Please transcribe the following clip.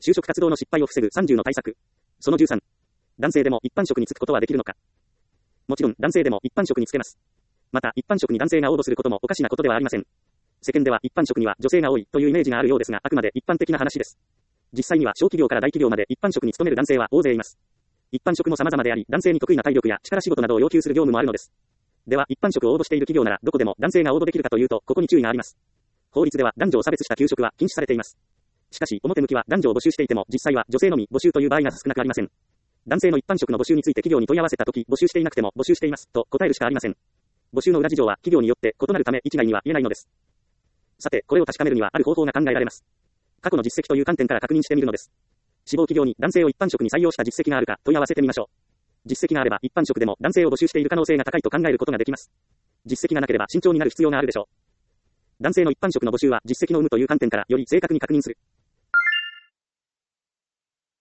就職活動の失敗を防ぐ30の対策。その13。男性でも一般職に就くことはできるのか。もちろん男性でも一般職に就けます。また一般職に男性が応募することもおかしなことではありません。世間では一般職には女性が多いというイメージがあるようですが、あくまで一般的な話です。実際には小企業から大企業まで一般職に勤める男性は大勢います。一般職も様々であり、男性に得意な体力や力仕事などを要求する業務もあるのです。では一般職を応募している企業ならどこでも男性が応募できるかというと、ここに注意があります。法律では男女を差別した求職は禁止されています。しかし表向きは男女を募集していても、実際は女性のみ募集という場合が少なくありません。男性の一般職の募集について企業に問い合わせたとき、募集していなくても募集していますと答えるしかありません。募集の裏事情は企業によって異なるため一概には言えないのです。さて、これを確かめるにはある方法が考えられます。過去の実績という観点から確認してみるのです。志望企業に男性を一般職に採用した実績があるか問い合わせてみましょう。実績があれば一般職でも男性を募集している可能性が高いと考えることができます。実績がなければ慎重になる必要があるでしょう。男性の一般職の募集は実績の有無という観点からより正確に確認する。